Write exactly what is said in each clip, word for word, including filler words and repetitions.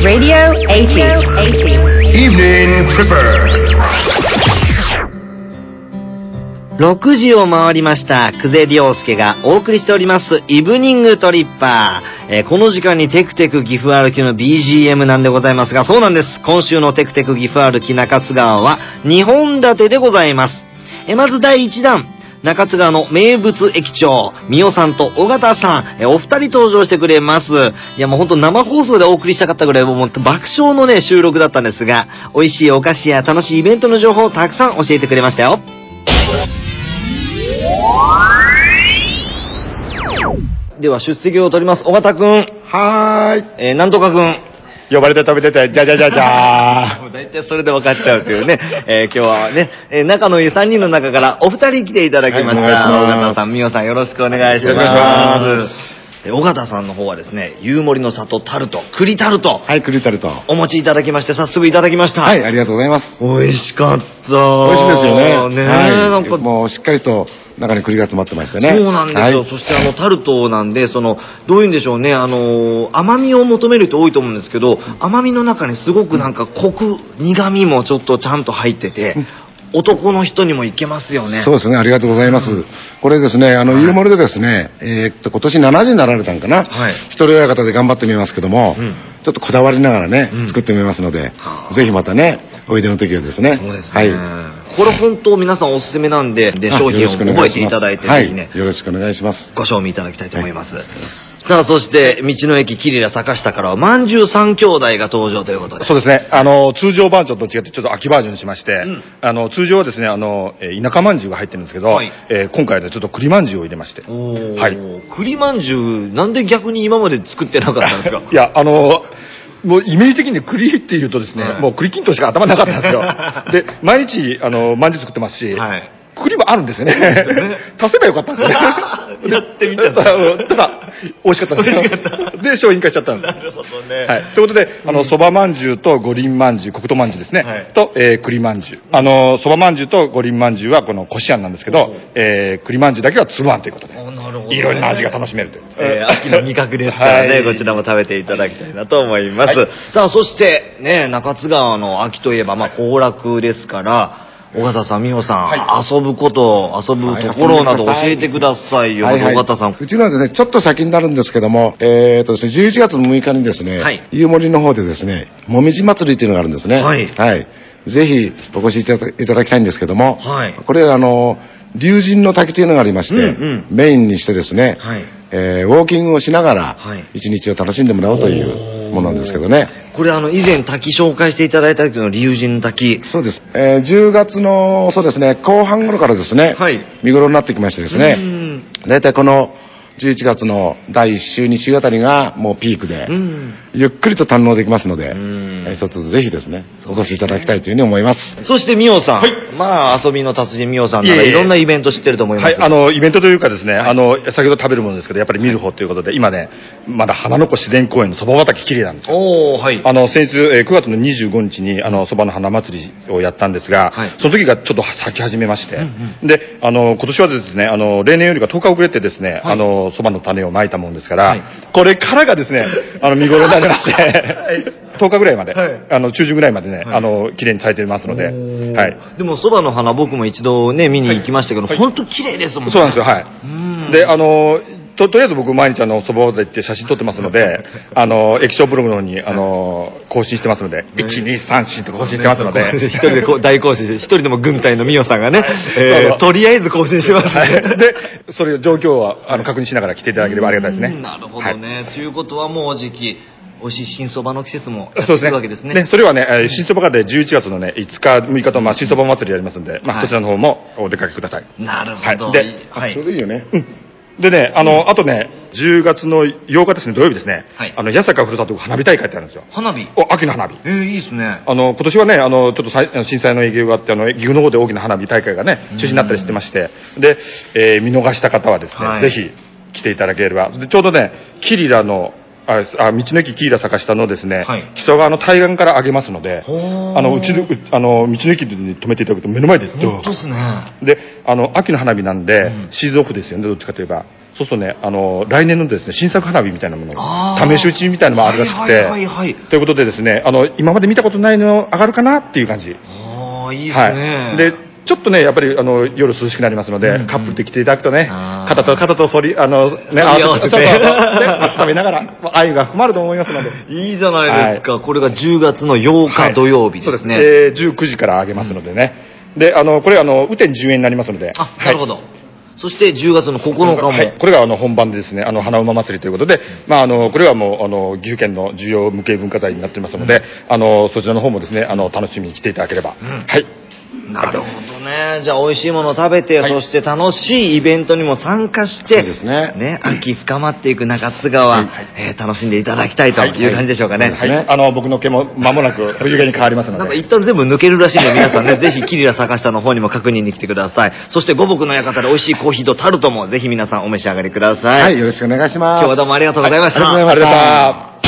Radio eighty. Evening Tripper。 ろくじを回りました。久世良介がお送りしておりますイブニングトリッパー、えー、この時間にテクテク岐阜歩きの ビージーエム なんでございますが、そうなんです。今週のテクテク岐阜歩き中津川はにほん立てでございます。えー、まずだいいちだん、中津川の名物駅長、みおさんと尾形さん、えー、お二人登場してくれます。いやもうほんと生放送でお送りしたかったぐらいもう爆笑のね収録だったんですが、美味しいお菓子や楽しいイベントの情報をたくさん教えてくれましたよ。では出席を取ります。尾形くん。 はーい。 えー、なんとかくん。 呼ばれて食べてて、じゃじゃじゃじゃー。 もう大体それで分かっちゃうというね。えー、今日はね、えー、仲のいいさんにんの中からお二人来ていただきました。はい、尾形さん、みおさんよろしくお願いします。よろしくお願いします。えー、尾形さんの方はですね、ゆうもりの里タルト、栗タルト。 はい、栗タルト。 お持ちいただきまして、早速いただきました。 はい、ありがとうございます。 美味しかった。 美味しいですよね。 ねえ、 はい、 なんかもうしっかりと、中に栗が詰まってましてね。 そうなんですよ。はい、そしてあのタルトなんで、そのどういうんでしょうね、あの甘みを求める人多いと思うんですけど、甘みの中にすごくなんかコク、苦みもちょっとちゃんと入ってて、うん、男の人にもいけますよね。 そうですね、ありがとうございます。うん、これですね、あの、はい、ゆうもりでですね、えー、っと今年ななじゅうになられたんかな。はい、一人親方で頑張ってみますけども、うん、ちょっとこだわりながらね、うん、作ってみますので、ぜひまたね、おいでの時はですね。 そうですね。はい。これ本当皆さんおすすめなんで、で商品を覚えていただいて、ぜひね、 よろしくお願いします。 ご賞味いただきたいと思います。はい、さあ、そして道の駅キリラ坂下からはまんじゅう三兄弟が登場ということで。 そうですね。あの通常バージョンと違ってちょっと秋バージョンにしまして、うん、あの通常はですね、あの田舎まんじゅうが入ってるんですけど、はい、えー、今回はちょっと栗まんじゅうを入れまして。 はい。栗まんじゅうなんで逆に今まで作ってなかったんですか？ いや、あのもうイメージ的に栗っていうとですね、はい、もう栗きんとんしか頭なかったんですよ。で、毎日、あの、まんじゅう作ってますし、はい、栗もあるんですよね。足せばよかったんですよね。 やってみたただ、ただ美味しかったんですよ。で、商品化しちゃったんです。 なるほどね。 はい。ということで、あの、そばまんじゅうと五輪まんじゅう、黒糖まんじゅうですね。はい、と、えー、栗まんじゅう。あの、そばまんじゅうと五輪まんじゅうはこのこしあんなんですけど、えー、栗まんじゅうだけはつぶあんということで。なるほど、ね。いろいろな味が楽しめるという。 えー、秋の味覚ですからね、はい、こちらも食べていただきたいなと思います。はい、さあ、そして、ね、中津川の秋といえば、まあ、行楽ですから、尾形さん、美穂さん、はい、遊ぶこと、遊ぶところなど教えてくださいよ、はいはい、尾形さん。 うちのはですね、ちょっと先になるんですけども、えーとですね、じゅういちがつむいかにですね、はい、ゆうもりの方でですね、もみじ祭りっていうのがあるんですね。はい。はい。ぜひお越しいただいただきたいんですけども、はい。これあの、龍神の滝というのがありまして、うんうん、メインにしてですね、はい、えー、ウォーキングをしながら一日を楽しんでもらおうというものなんですけどね。 これあの以前滝紹介していただいた時の龍神の滝。 そうです。えー、じゅうがつのそうですね後半頃からですね、はい、見頃になってきましてですね、だいたいこのじゅういちがつのだいいっ週に週あたりがもうピークで、ゆっくりと堪能できますので、一つぜひですねお越しいただきたいというふうに思います。 そしてみおさん、はい、まあ遊びの達人みおさんならいろんなイベント知ってると思います。 はい、あのイベントというかですね、はい、あの先ほど食べるものですけどやっぱり見る方ということで今ねまだ花の子自然公園のそば畑きれいなんですよ。おー、はい。あの先日、えー、くがつのにじゅうごにちにあのそばの花祭りをやったんですが、はい、その時がちょっと咲き始めまして、うんうん、であの今年はですねあの例年よりがとおか遅れてですね、はい、あのそばの種をまいたもんですから、はい、これからがですねあの見頃になりまして、はい、とおかぐらいまで、はい、あの中旬ぐらいまでね、はい、あの綺麗に咲いてますので、はい、 でもそばの花僕も一度ね見に行きましたけど、はい、本当綺麗ですもんね。 そうなんですよ。はい。であのと, とりあえず僕毎日あのそばを行って写真撮ってますのであの液晶ブログの方にあの更新してますので、いちにさんしと更新してますので、 一人でこう大更新して一人でも軍隊のみおさんがね、えー、とりあえず更新してます、ね、 はい、でそれ状況はあの確認しながら来ていただければありがたいですね。 なるほどね、はい、ということはもうじき美味しい新そばの季節もやってくるわけですね。ね、それはね、えー、新そばがでじゅういちがつのねいつかむいかとまあ新そば祭りやりますんで、まあ、はい、そちらの方もお出かけください。 なるほど。 はい、で、 はい、それでいいよね。 うん。でね、あの、うん、あとね、じゅうがつのようかですね、土曜日ですね。はい。あの、八坂ふるさと花火大会ってあるんですよ。 花火？ お、秋の花火。 えー、いいですね。 あの、今年はね、あの、ちょっと震災の影響があって、あの、岐阜の方で大きな花火大会がね、中止になったりしてまして、で、えー、見逃した方はですね、はい、ぜひ来ていただければ。で、ちょうどね、キリラのあ、あ、道の駅キーラ坂下のですね、はい、木曽川の対岸から上げますので、あの、うちの、あの、道の駅に止めていただくと目の前です。 本当ですね。 で、あの、秋の花火なんで、うん、シーズンオフですよね、どっちかといえば。そうするとね、あの、来年のですね、新作花火みたいなものを、試し打ちみたいなのもあるらしくて、はいはいはいはい、ということでですね、あの、今まで見たことないの上がるかなっていう感じ。 ああ、いいですね。 はい。で、ちょっとね、やっぱり、あの、夜涼しくなりますので、うんうん、カップルで来ていただくとね、肩と肩と反り、あの、ね、 合わせて、 温めながら、愛が含まると思いますので。 いいじゃないですか。はい、これがじゅうがつのようか土曜日ですね。 はい、そうです。えー、じゅうくじからあげますのでね。うん、で、あの、これ、あの、雨天じゅうえんになりますので。 あ、なるほど。はい、そしてじゅうがつのここのかも。はい。 これがあの本番でですね、あの花馬祭りということで、まああの、これはもうあの、岐阜県の重要無形文化財になっていますので、うん、あの、そちらの方もですね、あの、楽しみに来ていただければ。うん、はい。 なるほどね。じゃあ美味しいものを食べて、はい、そして楽しいイベントにも参加して、 そうですね。 ね、秋深まっていく中津川、はい、えー、楽しんでいただきたいという感じでしょうかね。 はい。はい、あの、僕の毛も間もなく冬毛に変わりますので。 なんか一旦全部抜けるらしいので、皆さんね、ぜひキリラ坂下の方にも確認に来てください。そして五木の館で美味しいコーヒーとタルトもぜひ皆さんお召し上がりください。 はい、よろしくお願いします。 今日はどうもありがとうございました。 はい、ありがとうございました。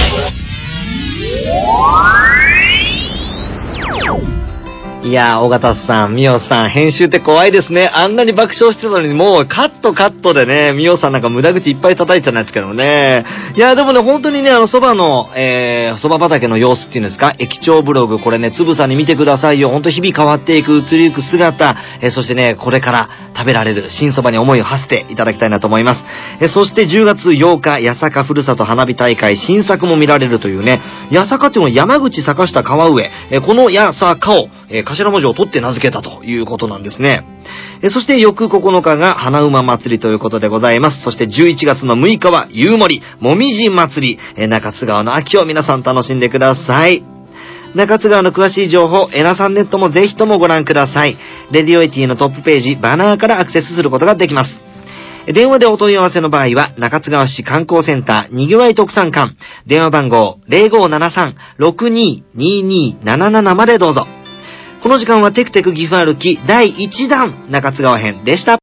いやー、尾形さん、みおさん、編集って怖いですね。あんなに爆笑してたのに、もうカットカットでね、みおさんなんか無駄口いっぱい叩いてたんですけどね。いやー、でもね、本当にね、あの、蕎麦の、えー、蕎麦畑の様子っていうんですか、駅長ブログ、これね、つぶさに見てくださいよ。ほんと日々変わっていく、移りゆく姿、えー、そしてね、これから食べられる新蕎麦に思いを馳せていただきたいなと思います。えー、そしてじゅうがつようか、八坂ふるさと花火大会、新作も見られるというね、八坂っていうのは山口坂下川上、えー、この八坂を、えー、頭文字を取って名付けたということなんですね。えー、そして翌ここのかが花馬祭りということでございます。そしてじゅういちがつのむいかは夕森、もみじ祭り、えー、中津川の秋を皆さん楽しんでください。中津川の詳しい情報、エナさんネットもぜひともご覧ください。レディオエティのトップページ、バナーからアクセスすることができます。電話でお問い合わせの場合は、中津川市観光センターにぎわい特産館、電話番号 ゼロごーななさん ろくにーにーにーなななな までどうぞ。この時間はテクテク岐阜歩きだいいちだん中津川編でした。